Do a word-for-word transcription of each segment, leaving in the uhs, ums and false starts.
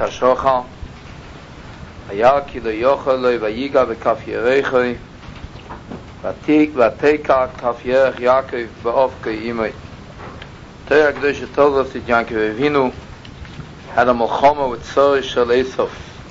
Tashocha Hayaki lo yochel vayiga bekaf yerechoi vatik vateka kaf yerech Yaakov be'ofkei imoi. Torah Kedusha tells us that Yaakov Avinu had a milchama with Sarah shel Esav.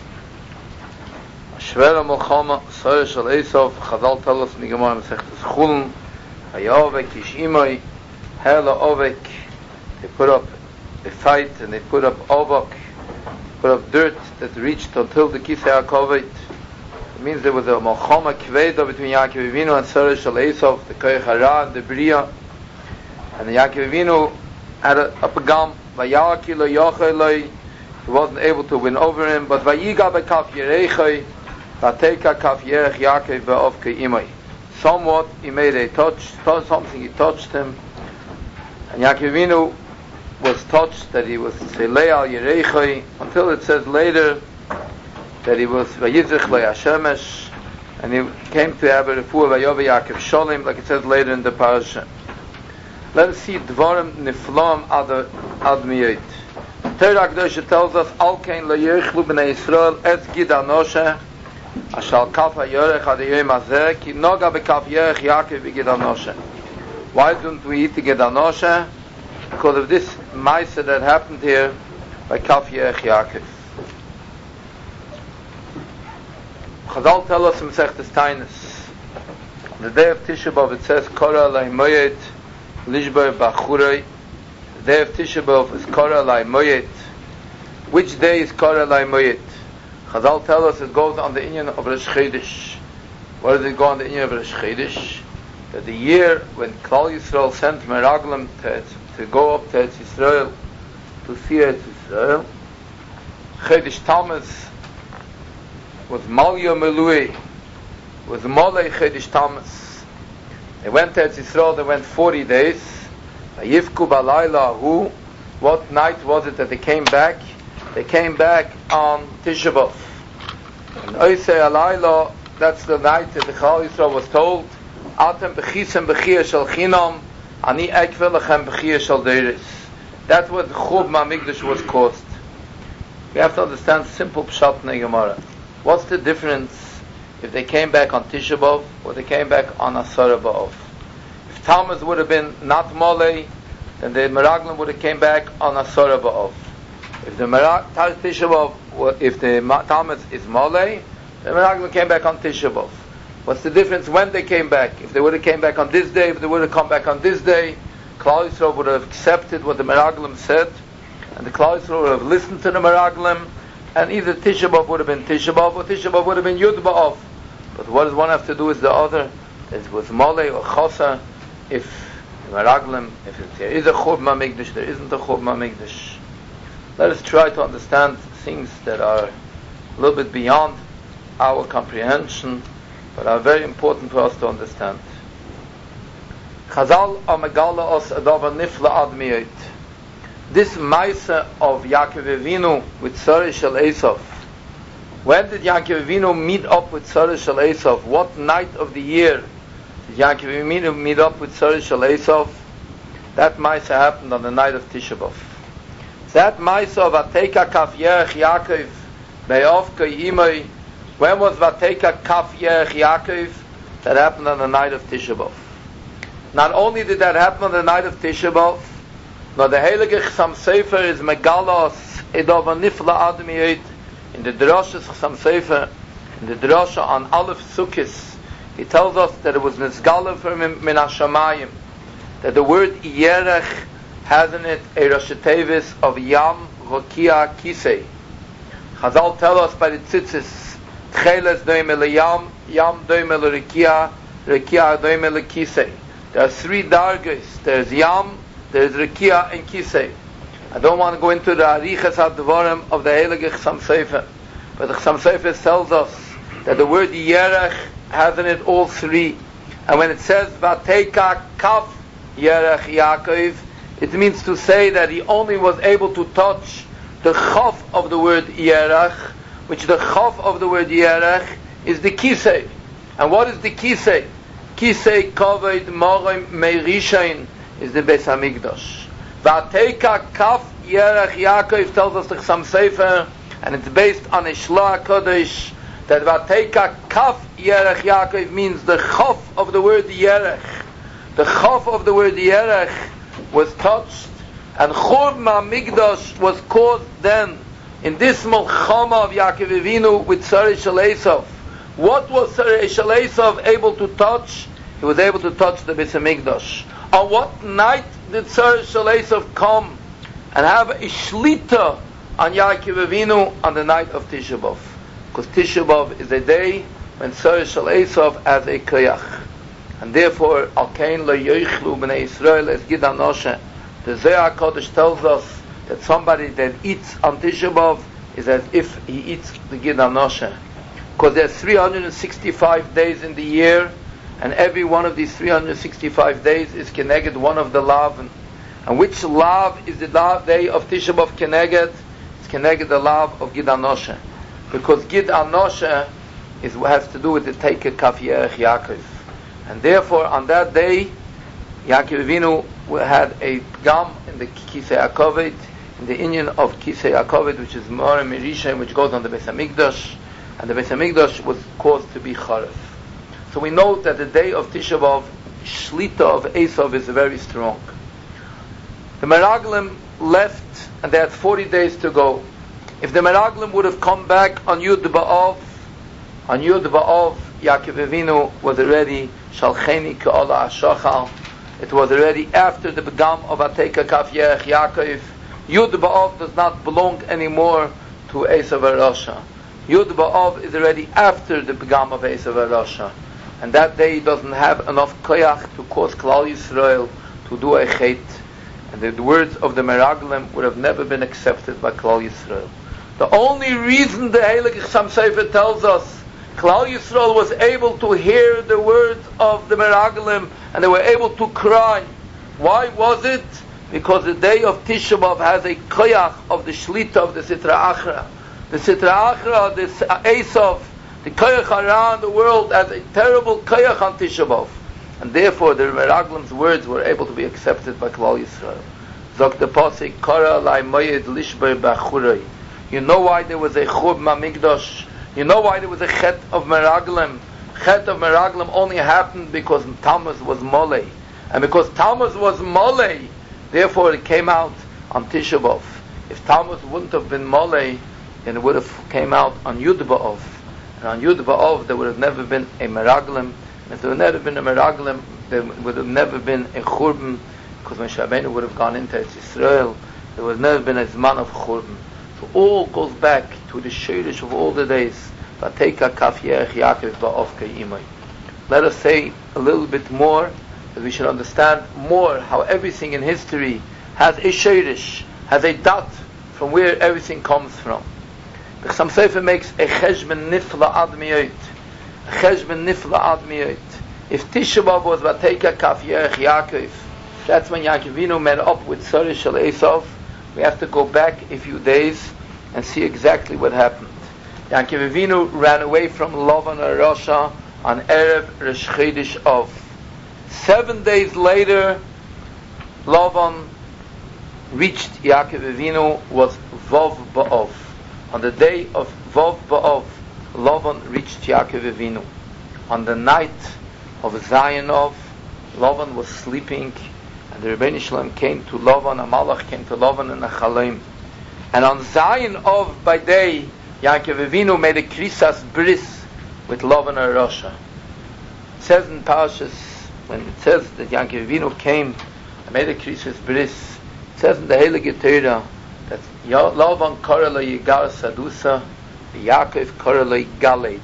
Shvera milchama Sarah shel Esav. Chazal tell us in the Gemara Masechtas Chulin Hayavek ish imoi hela ovek. They put up a fight and they put up ovak, put up dirt that reached until the Kisei HaKovit. It means there was a Malchama Kveda between Yaakov Avinu and Sarah Shel Esav, the Koyach Hara and the Bria. And the Yaakov Avinu had a, a pagam, Vayaki lo Yochei, he wasn't able to win over him, but Vayiga bekaf Yerechei, Vateka kaf Yerech Yaakov ve'ofkei imoi. Somewhat he made a touch, something he touched him, and Yaakov Avinu was touched that he was Selei al Yerechoi, until it says later that he was Vayizrich le Hashemesh, and he came to have a refuah Vayove Yaakov Sholem, like it says later in the parasha. Let us see Dvarim Niflam ad ad miyot. Torah Kedusha tells us Al kein lo yirchlu b'nei Yisrael etz gid anoshe ashal kaf hayorech ad yom hazeh ki noga bekaf yerech Yaakov v'gid anoshe. Why don't we eat the gid anoshe? Because of this Maisa that happened here by Kaf Yerech Yaakov. Chazal tell us in Masechtas Taanis, the day of Tisha B'Av it says Kora Lai Moyet Lishbar Bachurei. The day of Tisha B'Av is Kora Lai Moyet. Which day is Kora Lai Moyet? Chazal tell us it goes on the Inyan of Rosh Chodesh. Where does it go on the Inyan of Rosh Chodesh? That the year when Klal Yisrael sent Meraglim to to go up to Eretz Yisrael, to see Eretz Yisrael. Chodesh Tammuz was Malya Melui, was Malay Chodesh Tammuz. They went to Eretz Yisrael, they went forty days. Yifku Balayla Hu, what night was it that they came back? They came back on Tisha B'Av. And Oisei Alayla, that's the night that the Klal Yisrael was told, Atem B'chisem B'chiyah Shel Chinam, Ani ekvel lechem b'chiyah shel deiris. That's what Chub Ma'amigdash was caused. You have to understand simple pshat in the Gemara. What's the difference if they came back on Tisha B'Av or they came back on Asara B'Av? If Tammuz would have been not Molei, then the Meraglim would have came back on Asara B'Av. If the Merag, Tisha B'Av, if the Tammuz is Molei, the Meraglim came back on Tisha B'Av. What's the difference when they came back? If they would have came back on this day, if they would have come back on this day, Klal Yisrael would have accepted what the Meraglim said, and the Klal Yisrael would have listened to the Meraglim, and either Tisha B'Av would have been Tisha B'Av, or Tisha B'Av would have been Yud B'Av. But what does one have to do with the other? It was Molei or Chosa. If the Meraglim, if there is a Chub Ma'amigdash, there isn't a Chub Ma'amigdash. Let us try to understand things that are a little bit beyond our comprehension, but are very important for us to understand. Chazal amegala os adavar nifla ad miyot. This Maisa of Yaakov Avinu with Sarah Shel Esav. When did Yaakov Avinu meet up with Sarah Shel Esav? What night of the year did Yaakov Avinu meet up with Sarah Shel Esav? That Maisa happened on the night of Tisha B'Av. That Maisa of Ateka Kaf Yerech Yaakov Be'ofkei imoi. When was Vateka Kaf Yerech Yaakov? That happened on the night of Tisha B'Av. Not only did that happen on the night of Tisha B'Av, but the Heilige Chassam Sofer is Megalos Edova Nifla Ad Miyot in the Drosha Chassam Sofer, in the Drosha on Aleph Sukkis. He tells us that it was Nizgala from him Min HaShamayim, that the word Yerech has in it a Rosh Tevis of Yam Rokia Kisei. Chazal tell us by the Tzitzis, Tcheles doime le yam, yam doime le rekia, rekia doime le kisei. There are three dargas. There's yam, there's rekia, and kisei. I don't want to go into the arichas hadvarim of the Heilige Chassam Sofer, but the Chassam Sofer tells us that the word yerech has in it all three. And when it says vateka kaf yerech Yaakov, it means to say that he only was able to touch the chaf of the word yerech, which the chaf of the word yerech is the kisei. And what is the kisei? Kisei kavod morim meirishain is the Beis Hamikdash. Vateka kaf yerech Yaakov tells us the Chassam Sofer and it's based on a Shla Kodesh, that Vateka Kaf Yerech Yaakov means the Chof of the word Yerech. The Chof of the word Yerech was touched, and Churban HaMikdash was caused then in this Milchama of Yaakov Avinu with Sarei Shel Esav. What was Sarei Shel Esav able to touch? He was able to touch the Beis HaMikdash. On what night did Sarei Shel Esav come and have a shlita on Yaakov Avinu? On the night of Tisha B'Av. Because Tisha B'Av is a day when Sarei Shel Esav has a koyach. And therefore, Al Kain Lo Yoichlu B'nei Yisrael Es Gid HaNoshe. The Zohar HaKadosh tells us that somebody that eats on Tisha B'Av is as if he eats the Gid HaNoshe. Because there's three hundred sixty-five days in the year, and every one of these three hundred sixty-five days is Keneged one of the Lav. And which Lav is the Lav day of Tisha B'Av Keneged? It's Keneged the Lav of Gid HaNoshe. Because Gid HaNoshe is, has to do with the Teike Kaf Yerech Yaakov. And therefore, on that day, Yaakov Avinu had a Gam in the Kisei HaKoved, in the Inyan of Kisei HaKoved, which is Moreh Mirisha, which goes on the Beis HaMikdash, and the Beis HaMikdash was caused to be Charef. So we know that the day of Tisha B'Av, Shlita of Esav is very strong. The Meraglim left, and they had forty days to go. If the Meraglim would have come back on Yud B'Av, on Yud B'Av, Yaakov Avinu was already Shalcheni Ka'ala Ashachal. It was already after the Begam of Ateka Kaf Yerech Yaakov. Yud B'Av does not belong anymore to Esav HaRasha. Yud B'Av is already after the Begam of Esav HaRasha. And that day he doesn't have enough koyach to cause Klal Yisrael to do a chet. And the words of the Meraglim would have never been accepted by Klal Yisrael. The only reason the Heilige Chassam Sofer tells us Klal Yisrael was able to hear the words of the Meraglim and they were able to cry. Why was it? Because the day of Tisha B'Av has a koyach of the shlita of the Sitra Achra. The Sitra Achra, the Esav, the koyach around the world has a terrible koyach on Tisha B'Av. And therefore the Meraglim's words were able to be accepted by Klal Yisrael. Zok the Pasik, Kara Lai Moyed Lishbei Bachurei. You know why there was a Churban HaMikdash? You know why there was a Chet of Meraglim? Chet of Meraglim only happened because Tammuz was Molei. And because Tammuz was Molei, therefore it came out on Tisha B'Av. If Tammuz wouldn't have been Molei, then it would have came out on Yud B'Av. And on Yud B'Av there would have never been a Meraglim. And if there would never been a Meraglim, there would have never been a Churban, because when Shabbeinu would have gone into Israel, there would have never been a Zman of Churban. So all goes back to the Shirish of all the days. Vateka Kaf Yerech Yaakov Ba'ov K'imay. Let us say a little bit more, that we should understand more how everything in history has a Shirish, has a dot from where everything comes from. The Chassam Sofer makes a Cheshbon Nifla Ad Miyot. A Cheshbon Nifla Ad Miyot. If Tisha B'Av was Vateka Kaf Yerech Yaakov, that's when Yaakov Avinu met up with Sarei Shel Esav. We have to go back a few days and see exactly what happened. Yaakov Avinu ran away from Lavan HaRasha on Erev Rosh Chodesh Av. Seven days later, Lavan reached Yaakov Avinu, was Vav Ba'av. On the day of Vav Ba'av, Lavan reached Yaakov Avinu. On the night of Zayin Av, Lavan was sleeping, and the Rebbeinu Shalom came to Lavan, a Malach came to Lavan in a Chaleim. And on Zayin Av by day, Yaakov Avinu made a Krisas Bris with Lavan HaRasha. It says in Parashas, when it says that Yaakov Avinu came and made a Krisas Bris, it says in the Heilige Torah that Lavan Kara Lo Yigar Sadusa, Yaakov Kara Lo Yigaleit.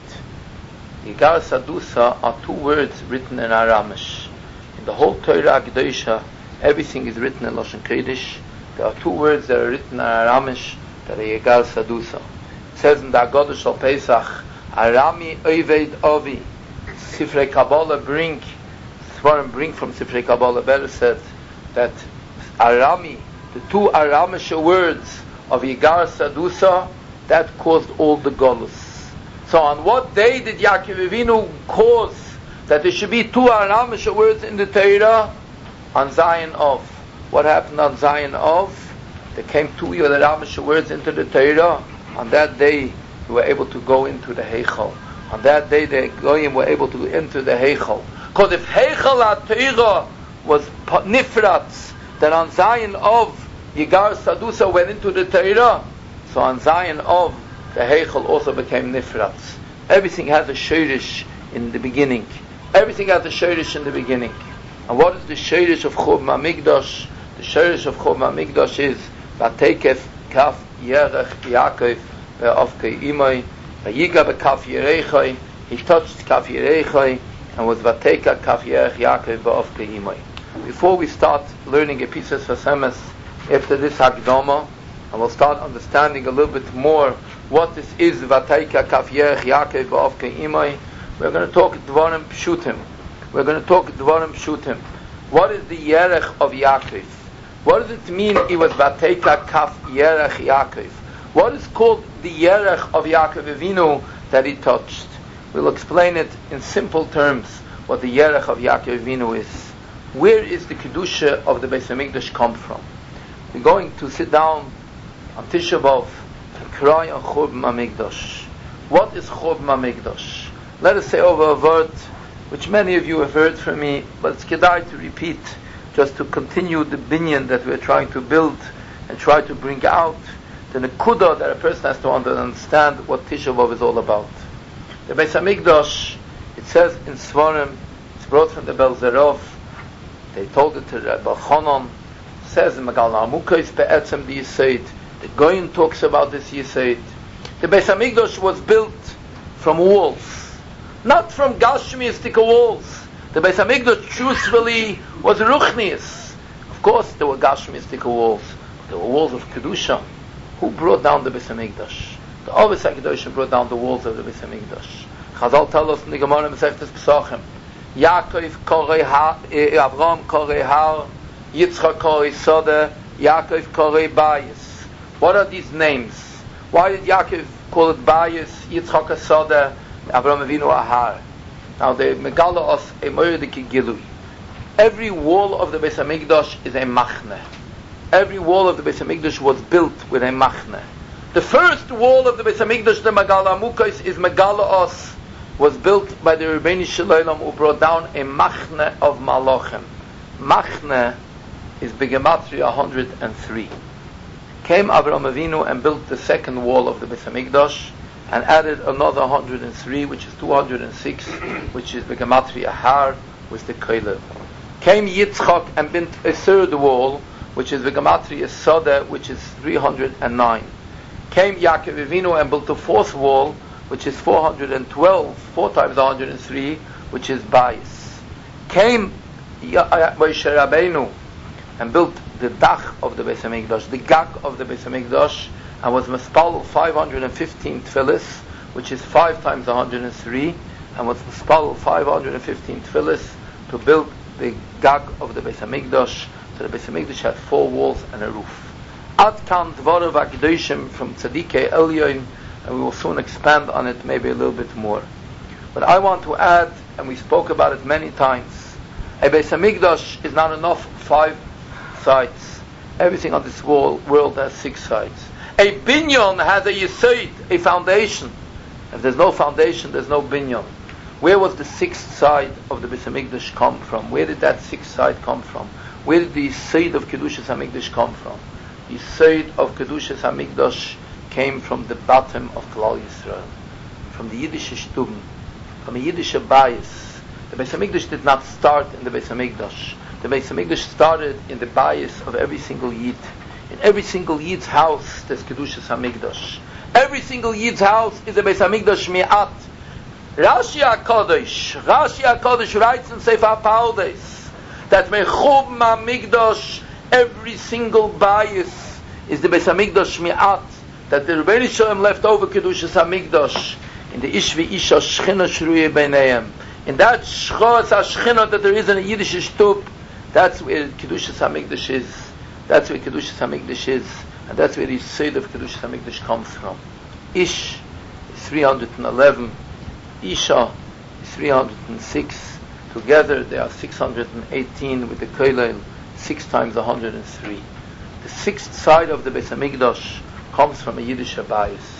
Yigar Sadusa are two words written in Aramish. In the whole Torah Kedosha, everything is written in Lashon Kodesh. There are two words that are written in Aramish that are Yigar Sadusa. It says in the Haggadah Shal Pesach, Arami Oived Ovi. Sifrei Kabbalah bring, Svarim bring from Sifrei Kabbalah, better said, that Arami, the two Aramish words of Yigar Sadusa, that caused all the Golus. So on what day did Yaakov Avinu cause that there should be two Aramish words in the Torah? On Zayin Av. What happened on Zayin Av? There came two Aramish words into the Torah. On that day, we were able to go into the Heichal. On that day, the Goyim were able to enter the Heichal. Because if Heichal HaTorah was Nifratz, then on Zion of Yigar Sadusa went into the Torah, so on Zion of the Heichal also became Nifratz. Everything has a Shirish in the beginning. Everything has a Shirish in the beginning. And what is the Shirish of Churban HaMikdash? The Shirish of Churban HaMikdash is Vatekef Kaf Yerech Yaakov Ve'ofkei Imoi Vayiga Be'Kaf Yerechoi. He touched Kaf Yerechoi and was Vateka Kaf Yerech Yaakov Ve'ofkei Imoi. Before we start learning a piece of Sasemes, after this Hakdama, and we'll start understanding a little bit more what this is Vateka Kaf Yerech Yaakov Ve'ofkei Imoi, we're going to talk Dvarim Pshutim. We're going to talk Dvarim Pshutim. What is the Yerech of Yaakov? What does it mean he was Vateka Kaf Yerech Yaakov? What is called the Yerech of Yaakov Avinu that he touched? We'll explain it in simple terms, what the Yerech of Yaakov Avinu is. Where is the Kedusha of the Beis HaMikdash come from? We're going to sit down on Tisha B'Av and cry on Churban HaMikdash. What is Churban HaMikdash? Let us say over a word which many of you have heard from me, but it's kedai to repeat, just to continue the binyan that we're trying to build and try to bring out the nekuda that a person has to understand what Tisha B'Av is all about. The Beis HaMikdash, it says in Svarim, it's brought from the Belzerov, they told it to Rabbi Chanan, it says in Magal Amukos Be'etzem the Yisayid, the Goyin talks about this Yisayid. The Beis HaMikdash was built from walls, not from Gashmiistic walls. The Beis HaMikdash truthfully was Ruchnius. Of course there were Gashmiistic walls, but there were walls of Kedusha. Who brought down the Beis HaMikdash? The Ovis HaKadosh brought down the walls of the Beis HaMikdash. Chazal tell us in the Gemara Masechtas Pesachim, Yaakov korei har, Avram korei har, Yitzchak korei soda, Yaakov korei bayis. What are these names? Why did Yaakov call it bayis, Yitzchak soda, Avram Avinu ahar? Now they megala us a moedik gilui. Every wall of the Beis HaMikdash is a machne. Every wall of the Beis HaMikdash was built with a machne. The first wall of the Beis HaMikdash, the Megala Amukos, is Megala Os, was built by the Rebbeinu Shalom, who brought down a machne of malachim. Machne is Begematria one hundred three. Came Avraham Avinu and built the second wall of the Beis HaMikdash and added another one hundred three, which is two hundred six, which is Begematria Har, with the Koilel. Came Yitzchak and built a third wall, which is the Gematria Soda, which is three hundred nine. Came Yaakov Avinu and built the fourth wall, which is four hundred twelve, four times one hundred three, which is Bais. Came Moshe Rabbeinu and built the Dach of the Beis HaMikdash, the Gag of the Beis HaMikdash, and was Mispal five hundred fifteen Tfilis, which is five times one hundred three, and was Mispal five hundred fifteen Tfilis to build the Gag of the Beis HaMikdash. So the Beis HaMikdash had four walls and a roof. Ad kan dvarav hakadoshim from Tzadikei Elyon, and we will soon expand on it maybe a little bit more. But I want to add, and we spoke about it many times, a Beis HaMikdash is not enough five sides. Everything on this wall, world has six sides. A binyan has a yesod, a foundation. If there's no foundation, there's no binyan. Where was the sixth side of the Beis HaMikdash come from? Where did that sixth side come from? Where did the Yisod of Kedushas HaMikdash come from? The Yisod of Kedushas HaMikdash came from the bottom of Klal Yisrael, from the Yiddish Shtubim, from a Yiddish Bayis. The Beis HaMikdash did not start in the Beis HaMikdash. The Beis HaMikdash started in the Bayis of every single Yid. In every single Yid's house, there's Kedushas HaMikdash. Every single Yid's house is a Beis HaMikdash mi'at. Rashi HaKadosh, Rashi HaKadosh writes in Sefer HaPardes that Mechub HaMikdash, every single bias is the Beis HaMikdash mi'at, that the Rebbeinu Shalom left over Kedushas HaMikdash in the Ishvi Isha Shechina Shruye Beinayim. In that Shchos HaShechina that there is in a Yiddish Shtub, that's where Kedushas HaMikdash is. That's where Kedushas HaMikdash is, and that's where the Yisod of Kedushas HaMikdash comes from. Ish is three hundred eleven, Isha is three hundred six. Together they are six hundred eighteen with the Koilel, six times one hundred three. The sixth side of the Beis HaMikdash comes from a Yiddish Bayis.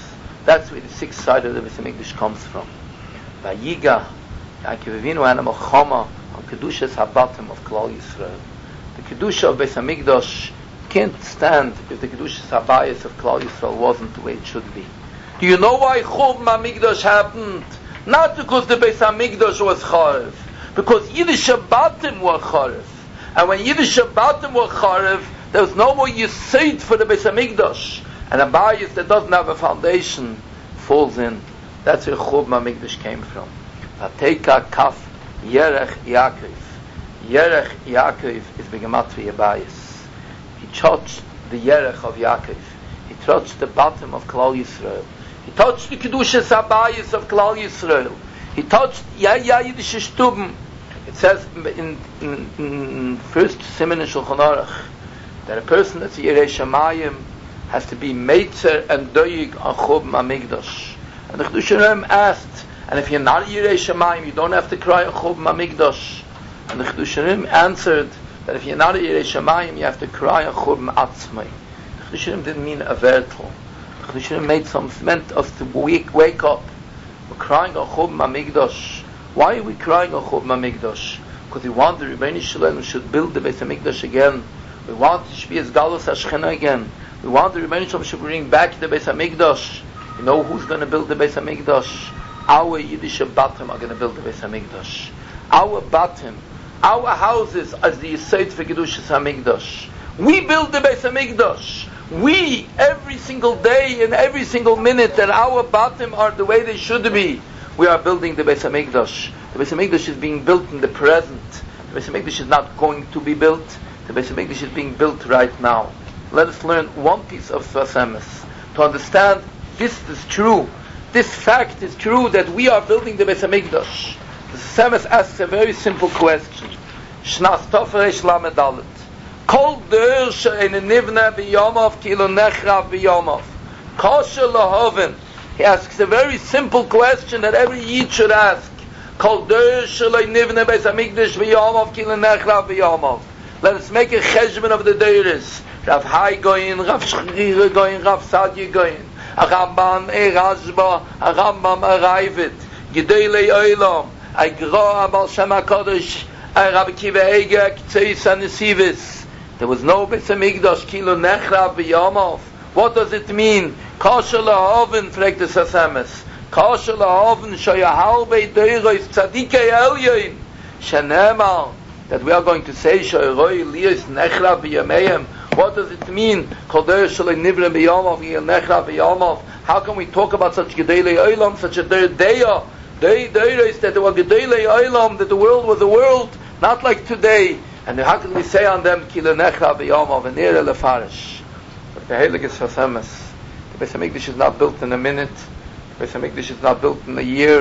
That's where the sixth side of the Beis Hamikdash comes from. Vayiga, Yaakov Avinu had a Melchama on Kedushas Habatim of Klal Yisrael. The Kedusha of Beis Hamikdash can't stand if the Kedushas Habayis of Klal Yisrael wasn't the way it should be. Do you know why Churban Hamikdash happened? Not because the Beis Hamikdash was Charev, because Yiddish Shabbatim were Charev. And when Yiddish Shabbatim were Charev, there was no more Yesod for the Beis Hamikdash. And a bias that doesn't have a foundation falls in. That's where Churban Hamikdash came from. Vateka Kaf Yerech Yaakov. Yerech Yaakov is Begematria bias. He touched the Yerech of Yaakov. He touched the bottom of Klal Yisrael. He touched the Kedushas Habayis of Klal Yisrael. He touched Yaya Yiddish Shtuben. It says in, in, in first Siman in Shulchan Aruch that a person that's Yirei Shamayim has to be Meitzer and Doyig on Churban Hamikdash. And the Chiddushei HaRim asked, and if you're not Yirei Shamayim, you don't have to cry on Churban Hamikdash. And the Chiddushei HaRim answered that if you're not a Yirei Shamayim, you have to cry on Churban Atzmai. The Chiddushei HaRim didn't mean a vertel. The Chiddushei HaRim made some, meant us to wake, wake up. We're crying on Churban Hamikdash. Why are we crying on Churban Hamikdash? Because we want the Rebbeinu Shalom should build the Beis Hamikdash again. We want to be as Galus Hashchina again. We want the Rebbeinu Shalom should bring back the Beis Hamikdash. You know who's going to build the Beis Hamikdash? Our Yiddish Batim are going to build the Beis Hamikdash. Our Batim, our houses as the Yesod for Kedushas Hamikdash. We build the Beis Hamikdash. We, every single day and every single minute that our Batim are the way they should be, we are building the Beis Hamikdash. The Beis Hamikdash is being built in the present. The Beis Hamikdash is not going to be built. The Beis Hamikdash is being built right now. Let us learn one piece of Sfas Emes to understand this is true. This fact is true that we are building the Beis Hamikdash. The Sfas Emes asks a very simple question. Shnas Tofresh Lamed Dalet. Kol der she'ein nivna b'yomov kilo nechrav b'yomov. Kosher lahoven. He asks a very simple question that every Yid should ask. Kol der she'ein nivna Beis Hamikdash b'yomov kilo nechrav b'yomov. Let us make a cheshbon of the deiris. Rav Hai Goyin, Rav Shchir Goyin, Rav Sadye Goyin, a Rambam, a Rashba, a Rambam, a Raivit, Gedolei Olam, a Gra, a Baal Shem HaKadosh, a Rabbi Kiva Eger, a Ktseis and Nesivis. There was no Beis Hamikdash, Kilo Nechrav B'Yomov. What does it mean? Kosher Lahoven, fragt the Sfas Emes. Kosher Lahoven, Shoyahal Bei Deiros, Tzadikei Elyoin, Shenemar, that we are going to say Shoyroi Lios Nechrav B'Yameim. What does it mean? How can we talk about such Gedolei Olam, such a Deya? Deya is that there were Gedolei Olam, that the world was a world, not like today. And how can we say on them Kilo Nechrav B'Yamav and Nere Lefarish? But the Heilige Sfas Emes, the Beis Hamikdash is not built in a minute. The Beis Hamikdash is not built in a year.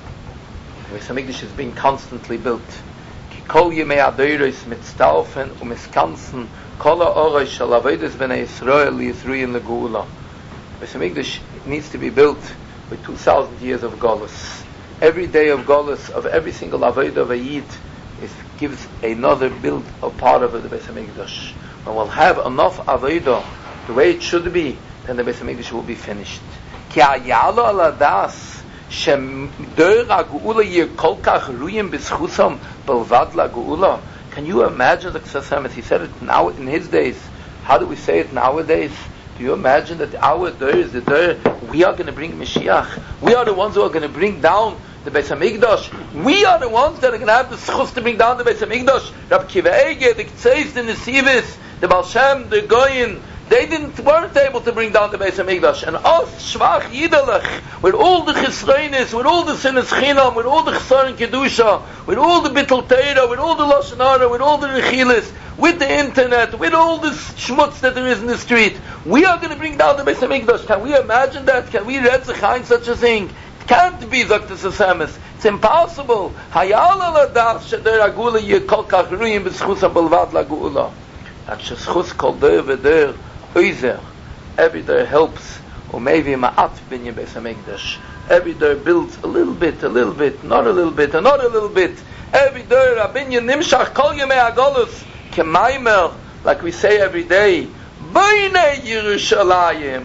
The Beis Hamikdash is being constantly built. Kol Yemei Adoros mitztaufen umiskansen kol ha'orosh shel avodas b'nei Yisrael liyisruyin legeula. Beis Hamikdash needs to be built with two thousand years of Golus. Every day of Golus of every single avodah of a Yid is gives another build a part of the Beis Hamikdash. When we'll have enough avodah the way it should be, then the Beis Hamikdash will be finished. Ki hayalo ala das shem der geula hier kol kach ruim beschusam belvad la geula. Can you imagine the Sfas Emes? He said it now in his days. How do we say it nowadays? Do you imagine that our day is the day we are going to bring Mashiach? We are the ones who are going to bring down the Beis Hamikdash. We are the ones that are going to have the schus to bring down the Beis Hamikdash. Rabbi Kiva Eger, the Ktseis, the Nesivis, the Baal Shem, the Goyin, they didn't weren't able to bring down the Beis Hamikdash. And us, Shvach Yidalach, with all the Chisreinis, with all the Sinas Chinam, with all the Chesaron Kedusha, with all the Bittul Teira, with all the Lashon Hara, with all the Rechilis, with the internet, with all the schmutz that there is in the street, we are going to bring down the Beis Hamikdash. Can we imagine that? Can we read Zechain such a thing? It can't be, Doctor Sfas Emes. It's impossible. Hayal ala dar sheder agula yekol kach ruim b'schus ha-belvad la-gula. And sheschus kol der v'der oizer. Every day helps. Or maybe ma'at binyan Beis Hamikdash. Every day builds a little bit, a little bit, not a little bit, and not a little bit. Every day a binyan nimshach kol yemei agolus. Kemaimer, like we say every day, B'nei Yerushalayim,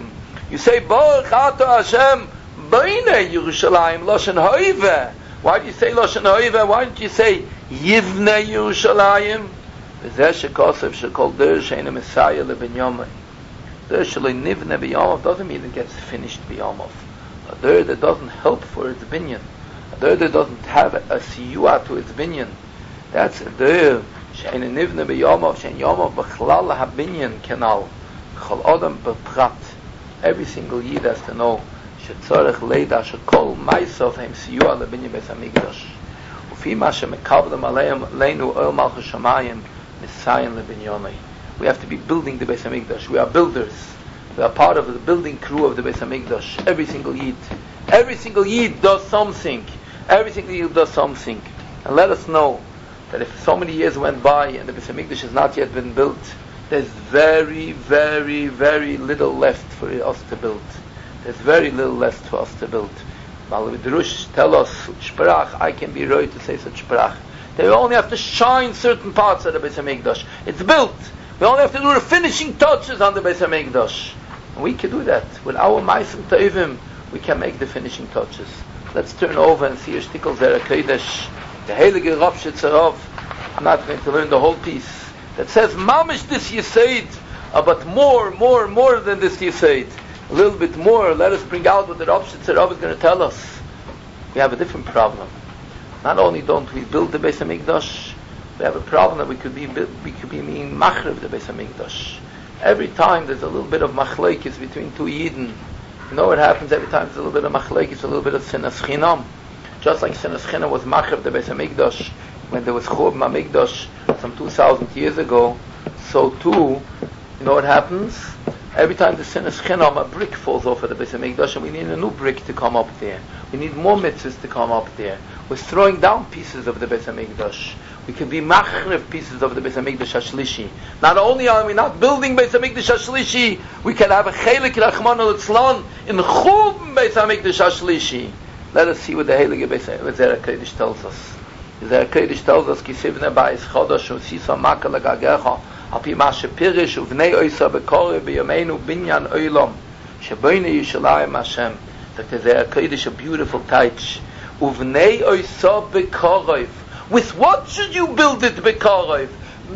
You say, Baruch Ato Hashem, B'nei Yerushalayim, Lashon Ha'iveh. Why do you say Lashon Ha'iveh? Why don't you say, Yivnei Yerushalayim? V'zeh shekosev shekol der she'ena Messiah le'Binyamin. Der sheloi nivne b'yomov doesn't mean it gets finished b'yomov. A der that doesn't help for its binyan. A der that doesn't have a siyua to its binyan. That's a der she'ena nivne b'yomov she'en yomov b'chlal ha'binyan kenal. Chol odam b'prat. Every single yid has to know shetzorech leida shekol ma'isov hem siyua le'binyan beis hamikdash. Ufi ma she'mekavlem aleinu oil malchus shamayim misayin le'binyonai. We have to be building the Beis Hamikdash. We are builders. We are part of the building crew of the Beis Hamikdash. Every single Yid. Every single Yid does something. Every single Yid does something. And let us know that if so many years went by and the Beis Hamikdash has not yet been built, there's very, very, very little left for us to build. There's very little left for us to build. Malavi Drush tell us, Sprach, I can be right to say such Sprach. They only have to shine certain parts of the Beis Hamikdash. It's built. We only have to do the finishing touches on the Beis HaMikdash. And we can do that. With our Ma'asim Teivim, we can make the finishing touches. Let's turn over and see a shtickle Zera Kodesh, the Heilige Rav Shetzerov. I'm not going to learn the whole piece. That says, Mamish this Yesed, uh, but more, more, more than this Yesed. A little bit more. Let us bring out what the Rav Shetzerov is going to tell us. We have a different problem. Not only don't we build the Beis HaMikdash, we have a problem that we could be we could be being machrev the Beis Hamikdash. Every time there's a little bit of machlekes between two Yidden. You know what happens every time there's a little bit of machlekes, a little bit of sinas chinam. Just like sinas chinam was machrev the Beis Hamikdash when there was churb Hamikdash some two thousand years ago, so too, you know what happens? Every time the sinas chinam, a brick falls off of the Beis Hamikdash, and we need a new brick to come up there. We need more mitzvahs to come up there. We're throwing down pieces of the Beis Hamikdash. We can be machrev pieces of the Beis Hamikdash Hashlishi. Not only are we not building Beis Hamikdash Hashlishi, we can have a chelik Rachmana Litzlan in churb Beis Hamikdash Hashlishi. Let us see what the Heilige Beis Zera Kodesh tells us. Zera Kodesh tells us, Ki sivne ba'is chodosh u'sisa maka l'gagecha api ma shepirish uvnei oisa bekore b'yameinu binyan oilam sheboine Yishalayim Hashem. Doctor Zera Kodesh, a beautiful touch. Uvnei oisa bekore. With what should you build it, Bekarev?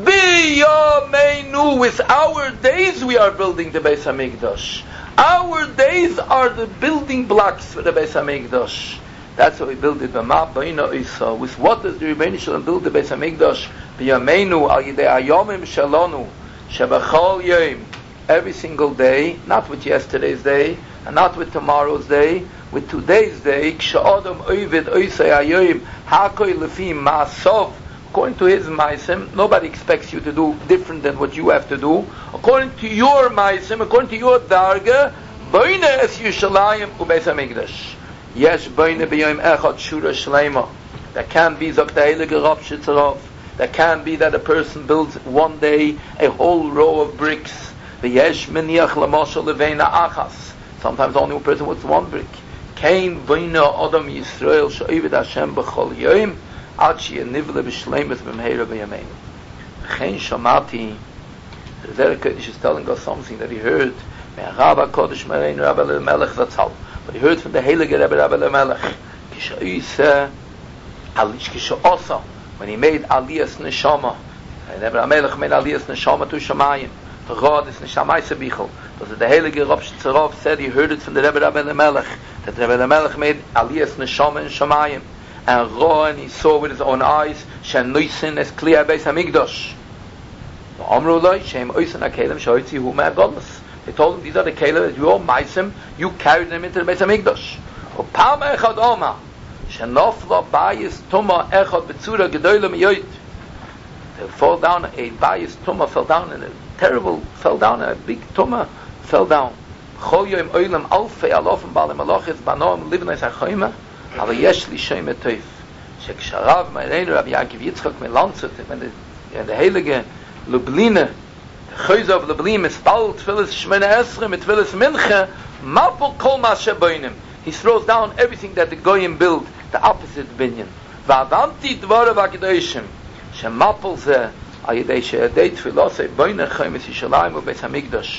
Biyameinu. With our days we are building the Beis Hamikdash. Our days are the building blocks for the Beis Hamikdash. That's how we build it. With what does the Rebbeinu Shalom build the Beis Hamikdash? Biyameinu al yidei hayomim shalonu shebachol yom. Every single day, not with yesterday's day, and not with tomorrow's day, with today's day, Ksha'adam oivid oisei hayoyim hakoi lefim ma'asov. According to his ma'asim, nobody expects you to do different than what you have to do. According to your ma'asim, according to your darga, boine es Yushalayim u'beis hamikdash. Yes, boine b'yoyim echad shura shleima. That can be zok the heilige Rav Shetzerov. That can be that a person builds one day a whole row of bricks. V'yesh meniach l'moshel leveina achas. Sometimes only one person with one brick. Kein boina Adam Yisrael she'ovid Hashem b'chol yoyim ad she'nivle b'shleimus b'mheira b'yameinu. Kein shamati. The Zera Kodesh is telling us something that he heard. Me'arav HaKodesh Mereinu Rabbi Elimelech Zatzal. But he heard from the Heilige Rebbe Rabbi Elimelech. Kisha Kisha when he made Aliyas Neshama. Rebbe Elimelech made Aliyas Neshama to Shamayim. For God is Neshamai Sebichel. Because the Heilige Rav Shetzerov said he heard it from the Rebbe Rabbi Elimelech that Rebbe Elimelech made Aliyas Neshama in Shamayim. And Ra, and he saw with his own eyes Shem Noisin es Kli HaBeis HaMikdash. Amru Loi Shem Oisin HaKelim Shoitzi Hu Me'agodlas. They told him these are the Kelim that you all maisim, you carried them into the Beis HaMikdash. Upam Echad Oma Shenofla Bayis Tuma Echad B'tzura Gedoyle Miyoit. They fall down, a Bayis Tuma fell down, and a terrible fell down, a big Tuma fell down. Chol Yoim Oilam Alfei Alofim Balim Alochis Banoim Livnei Sachoyma Aber Yesh Li Shem Etoif Sheksharav Mereinu Rabbi Yaakov Yitzchak Melanzut when the, yeah, the Heilige Lubline Choyz of Lublin is Bal Tfilis Shmene Esrei mit Tfilis Mincha Mapol Kol Ma Sheboinim. He throws down everything that the Goyim build, the opposite binyan. Va'avanti Dvarav HaKadoshim Shemapol Zeh Al Yedei She'edei Tfilosei Boinei Choymes Yishalayim u'Beis HaMikdash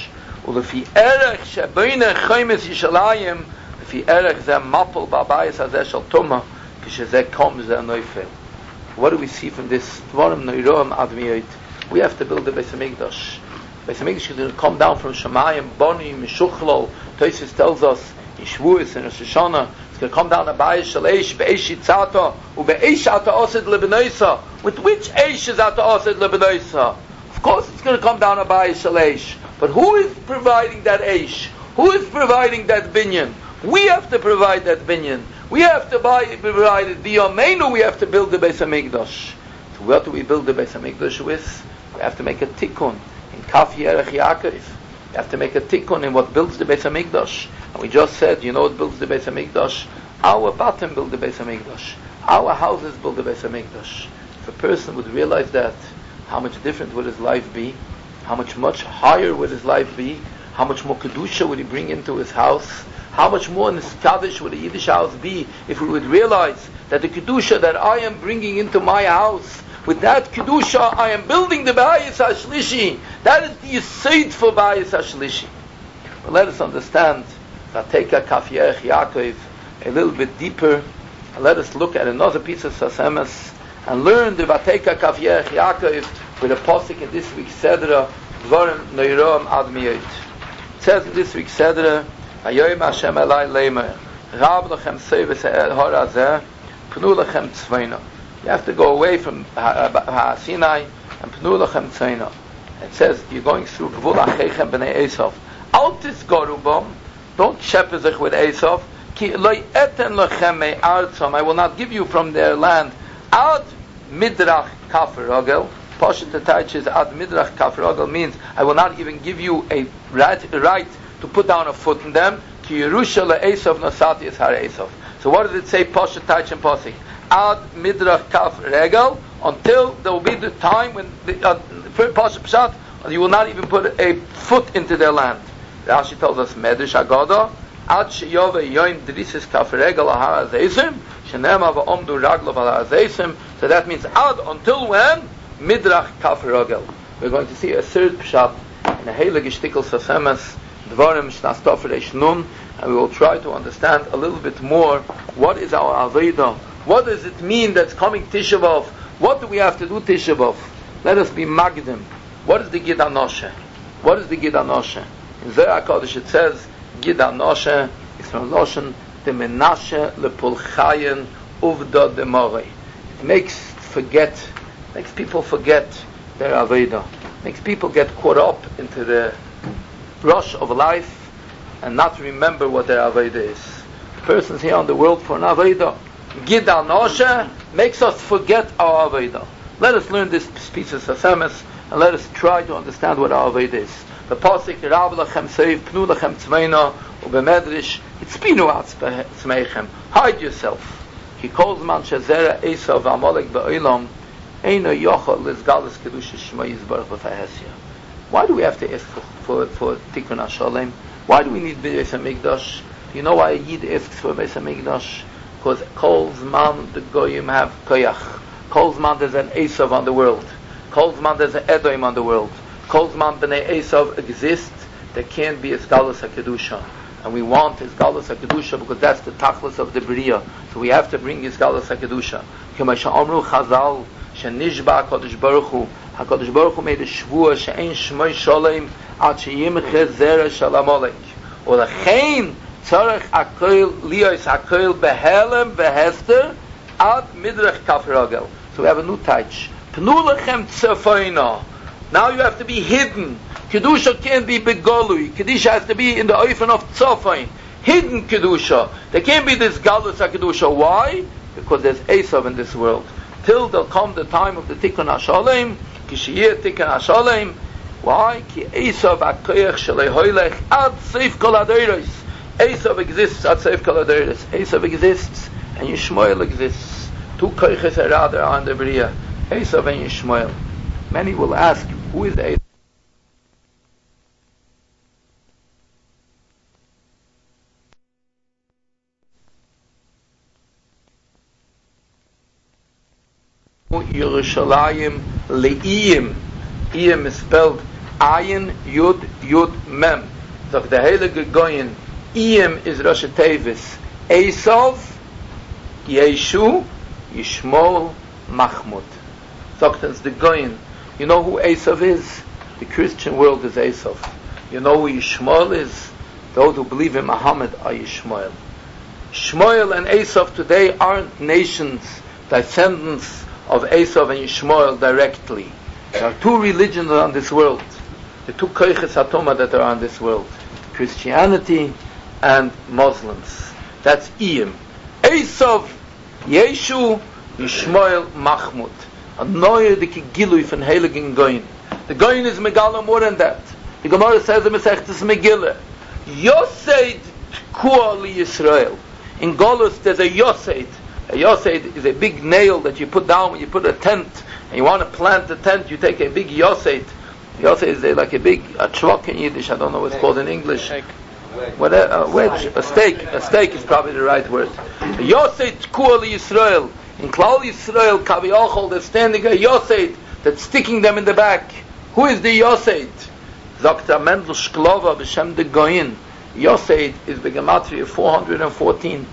ולפי ערך שבין חיימס ישליים, לפי ערך זה מפל בבייס הזה של תומה, כשזה קום זה נויפל. What do we see from this? דברים נוירום עד מייד. We have to build the Beis HaMikdash. Beis HaMikdash is going to come down from Shemayim, Boni, Mishuchlol. Tosis tells us in Shavuos and Rosh Hashanah, it's going to come down a Bayis Shel Eish, Be'eish Yitzata, U'Be'eish Ata Osid Lebenoisa. With which Eish is Ata Osid Lebenoisa? Of course it's going to come down a Bayis Shel Eish. But who is providing that Eish? Who is providing that binyan? We have to provide that binyan. We have to buy, provide it. B'yomeinu, we have to build the Beis HaMikdash. So what do we build the Beis HaMikdash with? We have to make a tikkun in Kaf Yerech Yaakov. We have to make a tikkun in what builds the Beis HaMikdash. And we just said, you know what builds the Beis HaMikdash? Our bottom build the Beis HaMikdash. Our houses build the Beis HaMikdash. If a person would realize that, how much different would his life be? How much much higher would his life be? How much more kedusha would he bring into his house? How much more niskadish would the Yiddish house be if we would realize that the kedusha that I am bringing into my house, with that kedusha I am building the Bayis HaShlishi. That is the yisaid for Bayis HaShlishi. But let us understand Vateka Kaf Yerech Yaakov a little bit deeper, and let us look at another piece of Sasemes and learn the Vateka Kaf Yerech Yaakov with a posik in this week's Sedra Dvarim Neiroam Ad Miyot. It says in this week's Sedra, Hayoyim Hashem Elai Leimer Rab Lechem Seves Ha'or Hazeh Pnu Lechem Tzveina. You have to go away from Ha-Sinai and Pnu Lechem Tzveina. It says you're going through Gvul Achechem B'nei Esav. Altis Gorubom, don't shepherd with Esav. Ki Loi Eten Lechem Me Artzom, I will not give you from their land. Ad Midrach Kaf Rogel. Poshet Tetach is Ad Midrach Kaf Rogel means I will not even give you a right, right to put down a foot in them. Ki Yerusha LeEsav Nosati is Har Esav. So what does it say? Poshet Tetach and Posik. Ad Midrach Kaf Regel, until there will be the time when the uh, Poshet Pshat, you will not even put a foot into their land. Rashi tells us Medrash Agoda Ad Sheyove Yoim Drisis Kaf Regel Ahar Azeisim Shenema Va'omdu Raglav Ahar Azeisim. So that means Ad until when Midrach Kaf Regel. We're going to see a third Pshat in a Heilige Shtickle Sasemes Dvarim Shnastof Reish Nun, and we will try to understand a little bit more what is our Aveda. What does it mean that's coming Tisha B'Av? What do we have to do Tisha B'Av? Let us be Magdim. What is the Gid Anoshe? What is the Gid Anoshe? In Zohar HaKadosh it says Gid Anoshe is from Loshen the Menashe Lepulchayen Uvda Demore. It makes forget, makes people forget their Aveda. Makes people get caught up into the rush of life and not remember what their Aveda is. The person's here on the world for an Aveda. Gid Anoshe makes us forget our Aveda. Let us learn this piece of Sasemes and let us try to understand what our Aveda is. The Pasik Rab Lechem Seiv Pnu Lechem Tzveina Ubemedrash Itzpinu Atzmeichem. Hide yourself. He calls man Shezera Esav Amalek Be'olam Eino Yochel Lizgalis Kedusha Shema Yisbarach V'Fahesya. Why do we have to ask for for, for Tikkun HaShalem? Why do we need Beis HaMikdash? Do you know why a Yid asks for Beis HaMikdash? Because Kol Zman the Goyim have Koyach. Kol Zman there's an Esav on the world. Kol Zman there's an Edom on the world. Kol Zman B'nei Esav exist, there can't be a Esgalus HaKedusha. And we want Esgalus HaKedusha because that's the Tachlis of the Bria. So we have to bring Esgalus HaKedusha. K'ma she'amru Chazal, she'nishba HaKadosh Baruch Hu. HaKadosh Baruch Hu made a Shvuah she'ein Shmoi Sholem ad she'yimche zera shel Amalek. U'lechein tzarech akoil liyos akoil behelem behester ad midrach kaf ragel. So we have a new touch. Pnu lechem tzefoina. Now you have to be hidden. Kedusha can't be begolui. Kedusha has to be in the oifen of tzofain. Hidden Kedusha. There can't be this galus Kedusha. Why? Because there's Esav in this world. Till there'll come the time of the Tikkun HaShalem. Kishiyeh Tikkun HaShalem. Why? Ki Esav akoyach shalei hoylech ad seif kol adoros. Esav exists at seif kol adoros. Esav exists and Yishmael exists. Two koyches are rather on the Bria. Esav and Yishmael. Many will ask, who is Esav? Yerushalayim le'iyim. Iyim is spelled Ayin Yud Yud Mem. So the Heilige Goyen, Iyim is Rosh Tevis, Esav, Yeshu, Yishmol, Mahmud. So that's the Goyen. You know who Esav is? The Christian world is Esav. You know who Yishmael is? Those who believe in Muhammad are Yishmael. Shmuel and Esav today aren't nations, descendants of Esav and Yishmael directly. There are two religions on this world. The two Koiches Hatoma that are on this world. Christianity and Muslims. That's Iyim. Esav, Yeshu, Yishmael, Mahmud. A neue dike Gilui von Heiligen Goyen. The Goyen is Megala more than that. The Gemara says in Masechtas Megillah, Yoseid Tkua li Yisrael. In Golus there's a Yoseid. A Yoseid is a big nail that you put down when you put a tent, and you want to plant the tent, you take a big Yoseid. Yoseid is a, like a big a truck in Yiddish, I don't know what it's called in English. What a, a wedge, a stake. A stake is probably the right word. A Yoseid Tkua li Yisrael. In Klal Yisrael, Kaviyachol, they're standing a Yoseid that's sticking them in the back. Who is the Yoseid? Zakta Mendel Shklova b'Shem de Goyin. Yoseid is the Gematria four hundred fourteen.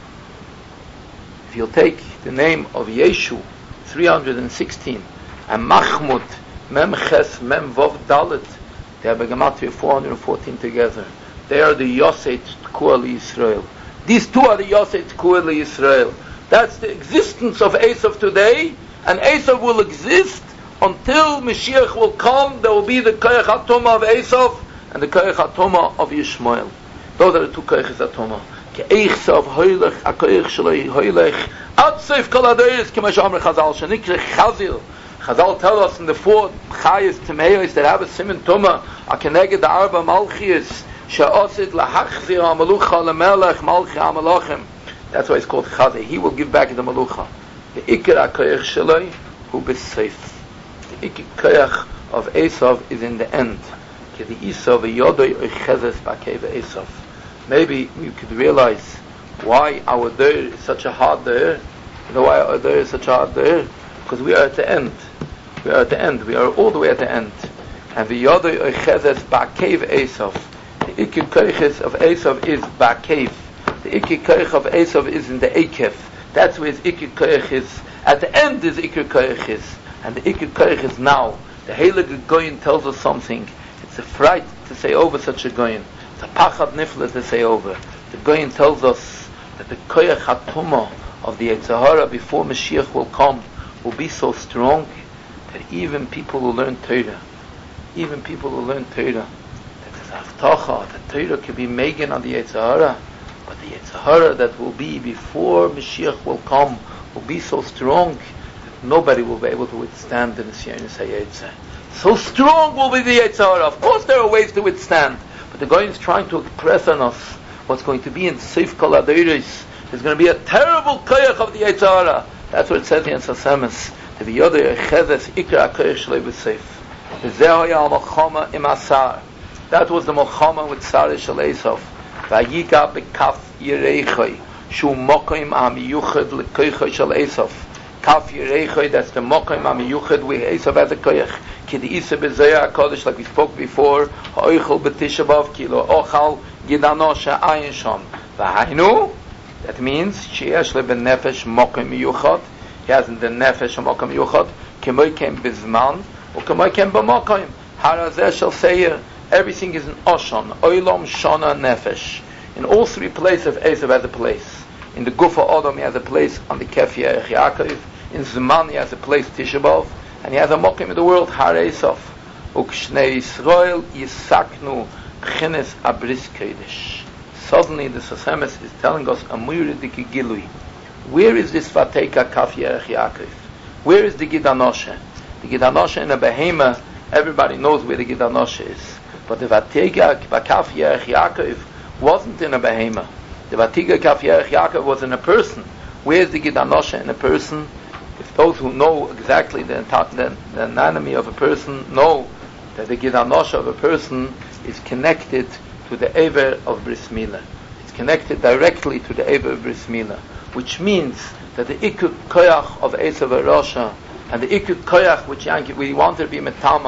If you'll take the name of Yeshu, three hundred sixteen, and Mahmud, Mem Ches, Mem Vov Dalet, they have a Gematria four hundred fourteen together. They are the Yoseid Tkua li Yisrael. These two are the Yoseid Tkua li Yisrael. That's the existence of Esav today, and Esav will exist until Mashiach will come. There will be the Koyach HaToma of Esav and the Koyach HaToma of Yishmael. Those are the two Koyach HaToma. Ke'eichsav hoylech, akoyach shaloi hoylech, adseif kol adayis, kema sh'amr Chazal, shenikre Chazil. Chazal tell us in the four Chayes Timheos that have a Simen Toma, akeneged the Arba Malchias, she'osid lahachzir ha'malucha lemelech, malchi ha'malachim. That's why it's called Chazir. He will give back the Malucha. The Ikar HaKoyach Shaloi, who b'seif. The Ikar Koyach of Esav is in the end. Ki the Esav yodoi oichezes b'akei Esav. Maybe we could realize why our Deir is such a hard Deir. You know why our Deir is such a hard Deir? Because we are at the end. We are at the end. We are all the way at the end. And the yodoi oichezes b'akei Esav. The Ikar Koyach of Esav is b'akei. The Ikar Koyach of Esav is in the Ekev. That's where his Ikar Koyach is. At the end his Ikar Koyach is. And the Ikar Koyach is now. The Heilige Goyen tells us something. It's a fright to say over such a Goyen. It's a Pachad Nifla to say over. The Goyen tells us that the Koyach HaTuma of the Yetzer Hara before Mashiach will come will be so strong that even people who learn Torah, even people who learn Torah, that there's Haftacha, that Torah can be Megan on the Yetzer Hara. But the Yetzer Hara that will be before Mashiach will come will be so strong that nobody will be able to withstand the Nisyanis HaYetzer. So strong will be the Yetzer Hara. Of course there are ways to withstand, but the Goyen is trying to impress on us what's going to be in Seif Kol Adeiros. There's going to be a terrible Koyach of the Yetzer Hara. That's what it says here in Sasemes. The V'yodei Echezes Ikra HaKoyach Shloi B'Seif. V'zeh hoya al-Melchama im Asar. That was the Melchama with Sarah Shel Esav. Vayiga bekaf Yereichoi shu mokoim amiyuchad lekoichoi shel Esav. Kaf Yereichoi, that's the mokoim amiyuchad with Esav as a koich. Ki the Isa beZohar HaKodesh, like we spoke before, ha'oichel b'Tisha B'Av kilo ochal yidano she'ayin sham. V'hainu, that means sheyesh le b'nefesh mokoim miyuchad. He has in the nefesh a mokoim miyuchad. Kemoi kem b'zman or kemoi kem b'mokoim. Harazeh shel seir. Everything is an Oshon, Oilom, Shona, Nefesh. In all three places of Esav has a place. In the Gufa Odom he has a place on the Kef Yerech Yaakov. In Zman he has a place Tisha B'Av. And he has a Mokim in the world, Har Esav. Ukshnei Yisrael Yisaknu B'chines Abris Kodesh. Suddenly the Sasemes is telling us a Muyridiki Gilui. Where is this Vateka Kaf Yerech Yaakov? Where is the Gidanoshe? The Gidanoshe in a Behema, everybody knows where the Gidanoshe is. But the Vatega Kaf Yerech Yaakov wasn't in a behema. The Vatega Kaf Yerech Yaakov was in a person. Where's the Gidanosha in a person? If those who know exactly the, the, the anatomy of a person know that the Gidanosha of a person is connected to the Ever of Bris Milah. It's connected directly to the Ever of Bris Milah, which means that the Ikut Koyach of Esav Rosha and the Ikut Koyach which we want to be Metama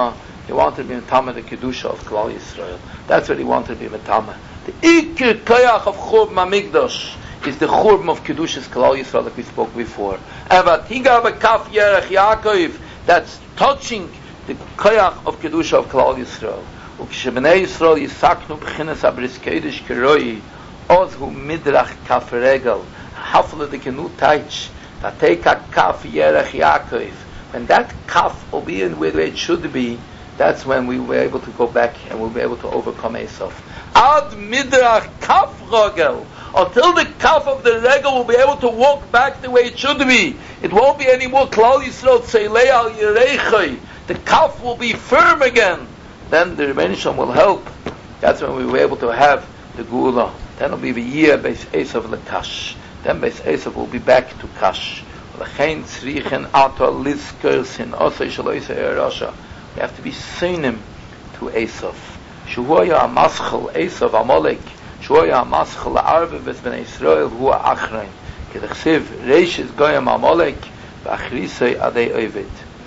He wanted to be Metama the Kedusha of Klal Yisrael. That's what he wanted to be Metama. The Iker Koyach of Churban HaMikdash is the Churban of Kedushas Klal Yisrael, like we spoke before. And Vatiga B'Kaf Yerech Yaakov, that's touching the Koyach of Kedusha of Klal Yisrael. Ukshebnei Yisrael Yisaknu B'chinas HaBris Kodesh Keroi Oz Hu Midrach Kaf Regel Hafla de Kenu Taich Vateka Kaf Yerech Yaakov. When that Kaf will be in where it should be, that's when we were able to go back and we'll be able to overcome Esav. Ad Midrach Kaf Regel, until the Kaf of the Regel will be able to walk back the way it should be. It won't be any more Klal Yisrael Tzeilei Al Yerechai. The Kaf will be firm again. Then the Rebbeinu Shalom will help. That's when we were able to have the Geula. Then it'll be the year Beis Esav Lekash. Then Beis Esav will be back to Kash. L'chein tzrichen ato lizker sin osay shelo yisei erasha. We have to be synim to Esav. Shuhoya amaschel Esav Amalek. Shuhoya amaschel la'arve ves ben Yisrael hu ha'achrein. Kedechsiv reishis goyam Amalek v'achrisei adei oived.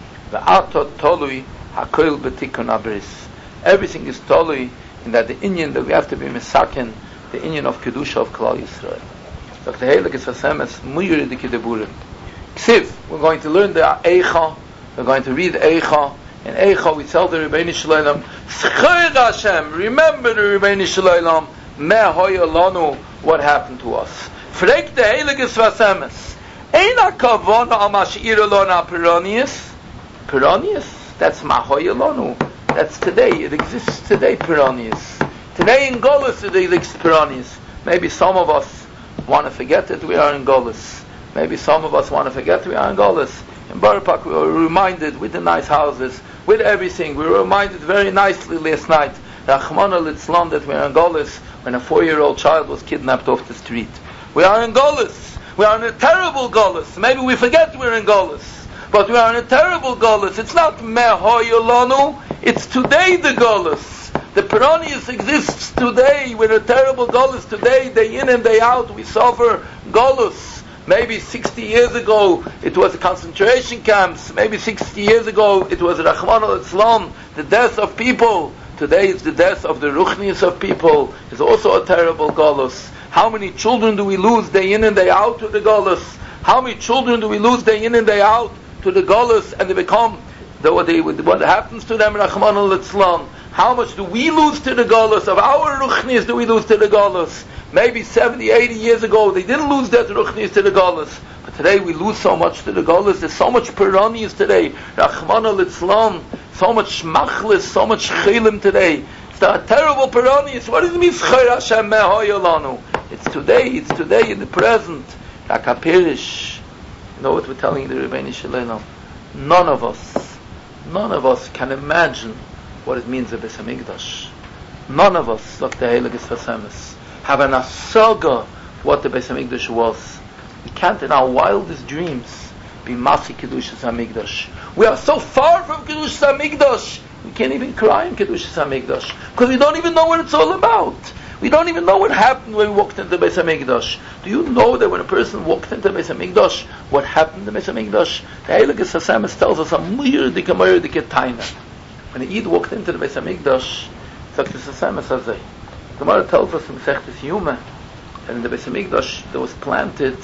V'ato tolui hakoil b'tikun abris. Everything is tolui in that the Indian that we have to be misaken, the Indian of Kedusha of Klal Yisrael. Doctor Heilig is Hasemes Muyuri de Kideburim. Ksiv, we're going to learn the Eicha, we're going to read Eicha. In Eicha we tell the Rebbeinu Shalom, S'chayr Hashem, remember the Rebbeinu Shalom, me hoya lanu, what happened to us. Frek the Heilig is Hasemes, Eina kavona al mash'ira lona Pironius, Pironius, that's ma hoya lanu. That's today, it exists today, Pironius. Today in Golus it exists Pironius. Maybe some of us want to forget that we are in Golus. Maybe some of us want to forget we are in Golus. In Barapak we were reminded with the nice houses, with everything. We were reminded very nicely last night, Rachmana Litzlan, that we are in Golus when a four-year-old child was kidnapped off the street. We are in Golus. We are in a terrible Golus. Maybe we forget we're in Golus. But we are in a terrible Golus. It's not Mehoyolonu, it's today the Golus. The Pironius exists today. We're a terrible Golus today, day in and day out. We suffer Golus. Maybe sixty years ago it was concentration camps. Maybe sixty years ago it was Rachmana Litzlan, the death of people. Today it's the death of the Ruchnius of people. It's also a terrible Golus. How many children do we lose day in and day out to the Golus? How many children do we lose day in and day out to the Golus, and they become, the, what, they, what happens to them, Rachmana Litzlan? How much do we lose to the Golus? Of our Ruchnius do we lose to the Golus? Maybe seventy, eighty years ago they didn't lose that Ruchnius to the Golus. But today we lose so much to the Golus. There's so much Pironius today. Rachmana Litzlan. So much Shmachlis, so much Chilim today. It's a terrible Pironius. What does it mean? S'chayr Hashem mehoyolanu. It's today, it's today in the present. Rakapirish. You know what we're telling the Rebbeinu Shalom? None of us, none of us can imagine what it means a Beis HaMikdash. None of us, like the Heilig Hasemes, have an asaga what the Beis HaMikdash was. We can't in our wildest dreams be Masi Kedushas HaMikdash. We are so far from Kedushas HaMikdash, we can't even cry in Kedushas HaMikdash, because we don't even know what it's all about. We don't even know what happened when we walked into Beis HaMikdash. Do you know that when a person walked into Beis HaMikdash, what happened in Beis HaMikdash? The Heilig Hasemes tells us a muyurdike muyurdike taina. When the Yid walked into the Beis HaMikdash, Doctor Hasemes says, the Gemara tells us in Masechtas Yuma, and in the Beis HaMikdash there was planted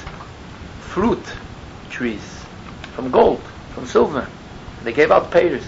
fruit trees from gold, from silver. And they gave out peiros.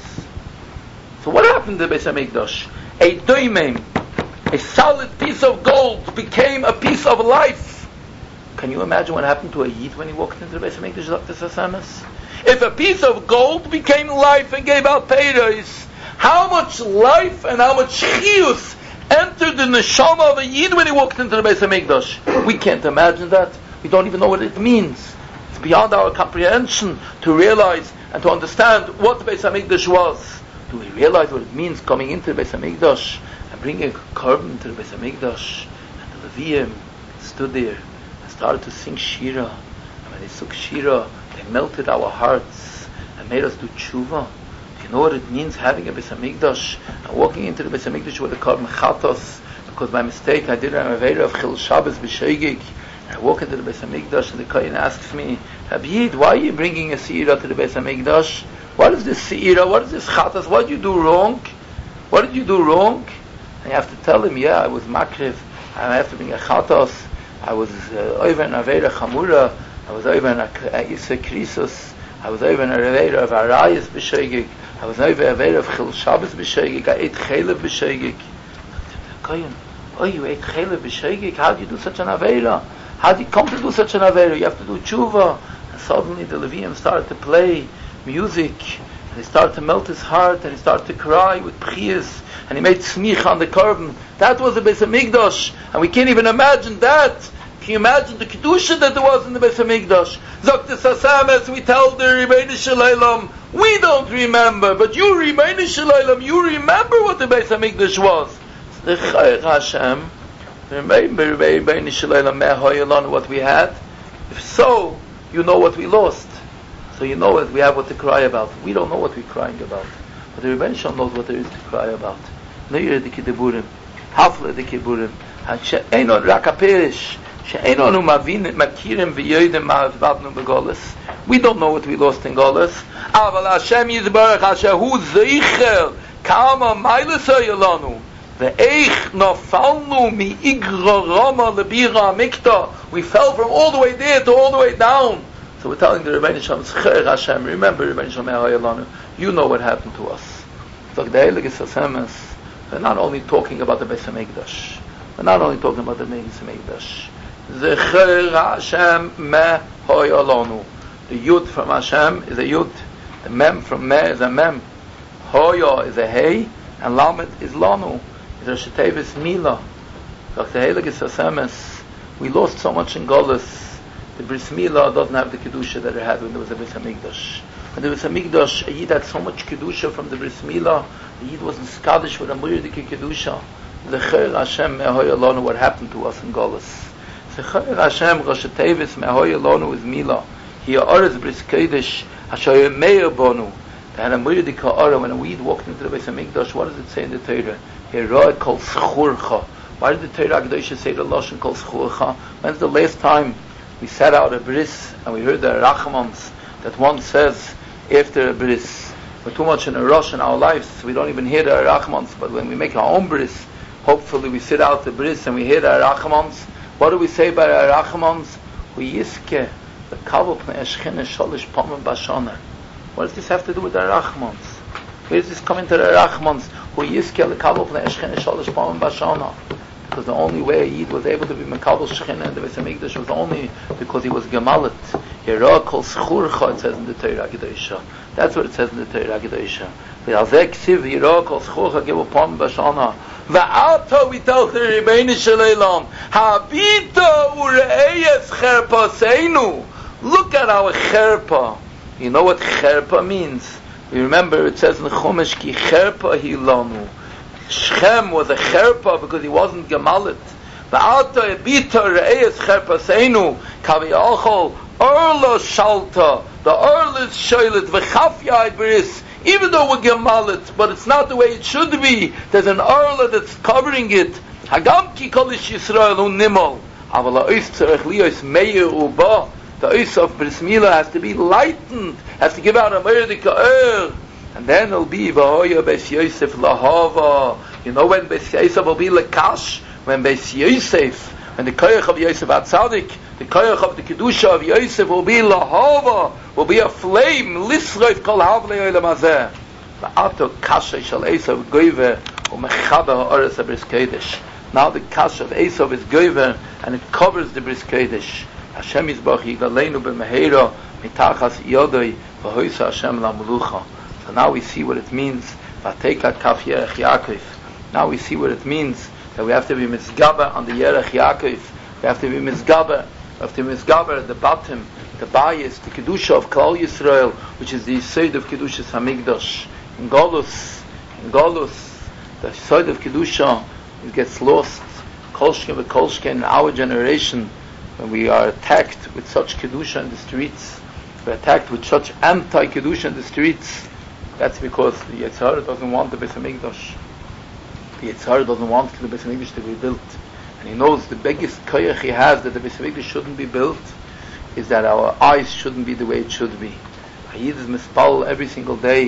So what happened to the Beis HaMikdash? A doimim, a solid piece of gold, became a piece of life. Can you imagine what happened to a Yid when he walked into the Beis HaMikdash, Doctor Hasemes? If a piece of gold became life and gave out peiros, how much life and how much chiyus entered the neshama of a Yid when he walked into the Beis HaMikdash? We can't imagine that. We don't even know what it means. It's beyond our comprehension to realize and to understand what the Beis HaMikdash was. Do we realize what it means coming into the Beis HaMikdash and bringing a korban to the Beis HaMikdash? And the Leviim stood there and started to sing Shira. And when they sang Shira, they melted our hearts and made us do tshuva. You know what it means having a Beis HaMikdash and walking into the Beis HaMikdash with a korban chatos, because by mistake I did an avera of Chil Shabbos b'sheigig. I walk into the Beis HaMikdash and the Kohen asks me, Habib, why are you bringing a seira to the Beis HaMikdash? What is this seira? What is this chatas? What did you do wrong? What did you do wrong? And you have to tell him, yeah, I was makriv, I have to bring a chatos, I was over in Avera Chamura, I was over in Isa Krisos, I was over in Avera of Arayas B'Shegig, I was over in Avera of Chil Shabbos B'Shegig, I ate Chelev B'Shegig. Kohen, oh, you ate Chelev B'Shegig? How do you do such an Avera? How do you come to do such an Avera? You have to do tshuva. And suddenly the Levium started to play music, and he started to melt his heart, and he started to cry with Pchias, and he made smicha on the carbon. That was the Beis HaMikdash, and we can't even imagine that. Can you imagine the kedusha that there was in the Beis HaMikdash? Zok the Sasames, we tell the Rebbeinu Shalom, we don't remember, but you Rebbeinu Shalom, you remember what the Beis HaMikdash was. The Chayr Hashem, remember Rebbeinu Shalom me'hoyelon what we had. If so, you know what we lost. So you know that we have what to cry about. We don't know what we're crying about, but the Rebbeinu Shalom knows what there is to cry about. Neir de kiburim, hafle de kiburim, and she'eino rakaperish. We don't know what we lost in Golas. Aval Hashem Yizbarach Asher Hu Zeicher Kama Mailas Hayolanu Ve'eich Nafalnu Mi Igra Rama Lebira Mikta. We fell from all the way there to all the way down. So we're telling the Rebbeinu Shalom, Cher Hashem, remember Rebbeinu Shalom Hayolanu. You know what happened to us. So the Heilige Sasemes, we're not only talking about the Beis HaMikdash. We're not only talking about the Beis HaMikdash. Zecher Hashem me hoyolonu. The Yud from Hashem is a Yud. The Mem from Me is a Mem. Hoyo is a Hey, and Lamed is Lanu. It's a Shetevus Mila. Like the Heilige Sasemes, we lost so much in Golas. The Bris Mila doesn't have the Kedusha that it had when there was a Beis HaMikdash. When there was a Mikdash, a Yid had so much Kedusha from the Bris Mila, the Yid wasn't Skadish with a Muyadiki Kedusha. Zecher Hashem me hoyolonu, what happened to us in Golas. Zecher Hashem Rosh Tevis me'hoyolonu is Mila. He Orez Bris Kodesh Hashoyer Meir Bonu. They had a Muyadika Ora. When a Yid walked into the Beis HaMikdash, what does it say in the Torah? He Roed Kol Schurcha. Why did the Torah Kedosha say the Lashon Kol Schurcha? When's the last time we sat out a bris and we heard the Rachmans that one says after a bris? We're too much in a rush in our lives, so we don't even hear the Rachmans. But when we make our own bris, hopefully we sit out the bris and we hear the Rachmans. What do we say by the Rachmans? We yiske the kavul pnei Eshchina sholish pomim bashana. What does this have to do with the Rachmans? Where does this come into the Rachmans? Who yiske the kavul pnei Eshchina sholish pomim bashana? Because the only way a Yid was able to be Mekabel Shechina in the Beis HaMikdash was only because he was Gemalit. Yerah kol schurcha, it says in the Torah Kedosha. That's what it says in the Torah Kedosha. V'alzeh ksiv yerah kol schurcha givu pom b'shana. V'ato we tell the Rebbeinu Shalom, Havita ure'eyes cherpaseinu. Look at our cherpa. You know what cherpa means? We remember it says in the Chumash, Ki cherpa hilanu. Shechem was a cherpa because he wasn't gemalit. Va'ata ebita re'eyes cherpaseinu kaviyachol orla shalta. The orla is shoylet v'chaf yad b'ris. Even though we're gemalit, but it's not the way it should be. There's an orla that's covering it. Hagam ki kolish Yisrael unimol. Aval ha'ois tzarech liyos meir uba. The ois of bris milah has to be lightened. Has to give out a merdika er. And then it'll be Vahoya Beis Yosef Lahava. You know when Beis Yosef will be Lekash? When Beis Yosef, when the Koyach of Yosef HaTzadik, the Koyach of the Kedusha of Yosef will be Lahava, will be a flame, Lisroif Kol Havlei Olam Hazeh. Va'ato Kasha Shal Esav Goyver, U'mechaber Ha'oretz HaBris Kodesh. Now the Kasha of Esav is Goyver, and it covers the Bris Kodesh. Hashem Yizbach Yigalenu B'Meheira, Mitachas Yodoi, V'hoisa Hashem L'Mulucha. So now we see what it means. Vatekat kaf Yerech Yaakov. Now we see what it means that we have to be misgaber on the Yerech Yaakov. We have to be misgaber. We have to be misgaber at the bottom, the bias, the kedusha of Klal Yisrael, which is the yesod of kedushas Hamikdash. In Golus, in Golus, the yesod of kedusha it gets lost. Kolshken v'kolshken in our generation, when we are attacked with such kedusha in the streets, we're attacked with such anti-kedusha in the streets. That's because the Yetzer Hara doesn't want the Beis HaMikdash. The Yetzer Hara doesn't want the Beis HaMikdash to be built. And he knows the biggest koyach he has that the Beis HaMikdash shouldn't be built is that our eyes shouldn't be the way it should be. A Yid is mispal every single day.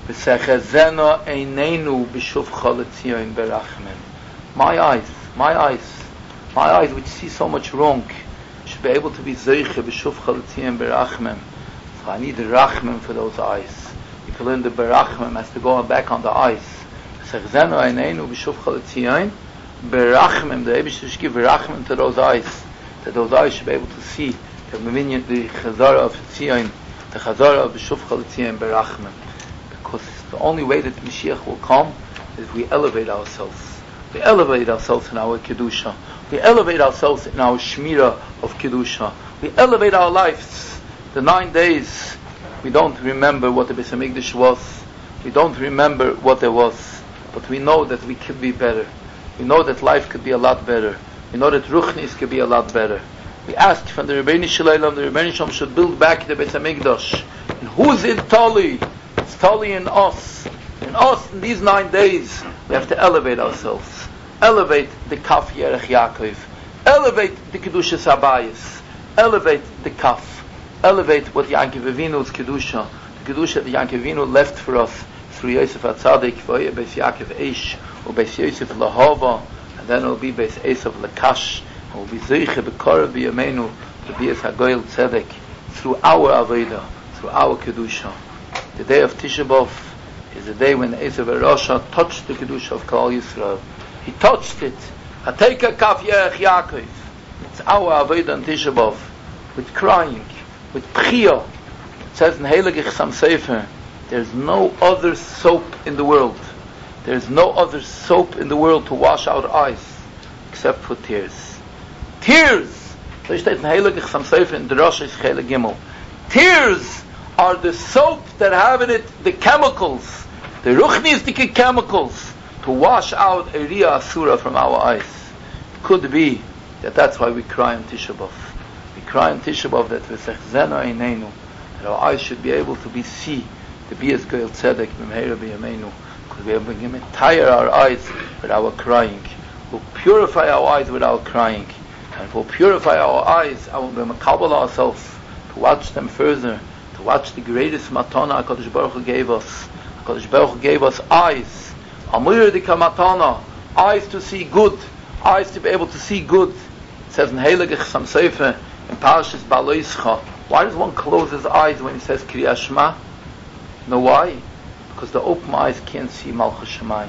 V'sechezeno einenu b'shuvcha l'tzion berachmem. My eyes, my eyes, my eyes which see so much wrong, should be able to be zeiche b'shuvcha l'tzion berachmem. So I need the rachmem for those eyes. You can learn the berachmem has to go back on the eyes. V'sechezeno einenu b'shuvcha l'tzion berachmem. The Rebbe should give berachmem to those eyes, that those eyes should be able to see the minion, the chazara of Tzion, the chazara of b'shuvcha l'tzion berachmem. Because the only way that Mashiach will come is if we elevate ourselves. We elevate ourselves in our Kedusha. We elevate ourselves in our Shmira of Kedusha. We elevate our lives. The nine days, we don't remember what the Beis HaMikdash was. We don't remember what there was. But we know that we could be better. We know that life could be a lot better. We know that Ruchnis could be a lot better. We asked from the Rebbeinu Shalom, the Rebbeinu Shalom should build back the Beis HaMikdash. And who's in Tali? It's totally in us. In us, in these nine days, we have to elevate ourselves. Elevate the Kaf Yerech Yaakov. Elevate the Kedushas Habayis. Elevate the Kaf. Elevate what Yankov Avinu's Kedusha, the Kedusha that Yankov Avinu left for us through Yosef HaTzadik, V'oyeh Beis Yaakov Eish, or Beis Yosef Lahava, and then it will be Beis Esav Lakash, and we'll be Zeiche B'Korah B'Yameinu, to be as HaGoyel Tzedek, through our Aveda, through our Kedusha. The day of Tisha B'Av is the day when Esav Rasha touched the Kedusha of Klal Yisrael. He touched it. Hateka Kaf Yerech Yaakov. It's our Aveda on Tisha B'Av, with crying, with Pchia. It says in Heilige Chassam Sefer, there's no other soap in the world. There's no other soap in the world to wash our eyes except for tears. Tears! So steht in Heilige Chassam Sefer in the Rosh Hashanah Gimel. Tears are the soap that have in it the chemicals, the ruchnistic chemicals, to wash out a Riyah Asura from our eyes. It could be that that's why we cry on Tisha B'Av. We cry on Tisha B'Av that v'sechzeno einenu, that our eyes should be able to be see, to be as Goyel Tzedek b'mheira b'yameinu, because we have been tire our eyes with our crying. We'll purify our eyes with our crying, and we'll purify our eyes, and we'll be makabel ourselves to watch them further, to watch the greatest matana HaKadosh Baruch Hu gave us. HaKadosh Baruch Hu gave us eyes, amir dika matana, eyes to see good, eyes to be able to see good. It says in Heilige Chassam Sefer, in Parashas Baloischa, why does one close his eyes when he says Kriyas Shema? You know why? Because the open eyes can't see Malchus Shemayim.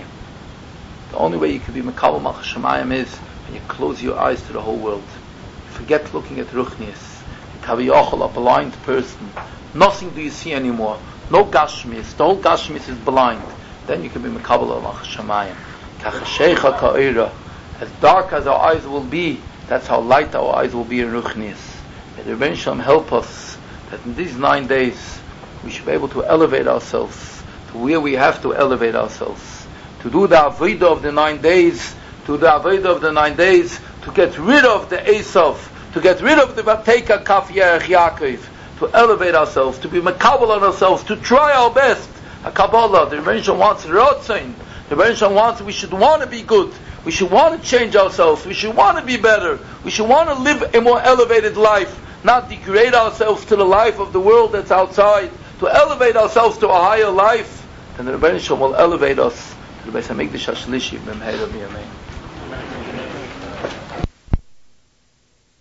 The only way you can be Mekabel Malchus Shemayim is when you close your eyes to the whole world. You forget looking at Ruchnias. Kaviyachol, a blind person. Nothing do you see anymore. No Gashmis. The whole Gashmis is blind. Then you can be Mekabel Malchus Shemayim. Kachashecha ka'ira. As dark as our eyes will be, that's how light our eyes will be in Ruchnias. May the Rebbeinu Shalom help us that in these nine days we should be able to elevate ourselves to where we have to elevate ourselves. To do the Avodah of the nine days, to do the Avodah of the nine days, to get rid of the Esav, to get rid of the Vateka Kaf Yerech Yaakov, to elevate ourselves, to be makabel on ourselves, to try our best. A Kabbalah, the Rebbeinu Shalom wants Rotzain. The Rebbeinu Shalom wants, we should want to be good. We should want to change ourselves. We should want to be better. We should want to live a more elevated life, not degrade ourselves to the life of the world that's outside, to elevate ourselves to a higher life. Then the Rebbeinu Shalom will elevate us to the Beis HaMikdash HaShlishi b'mheira b'yameinu.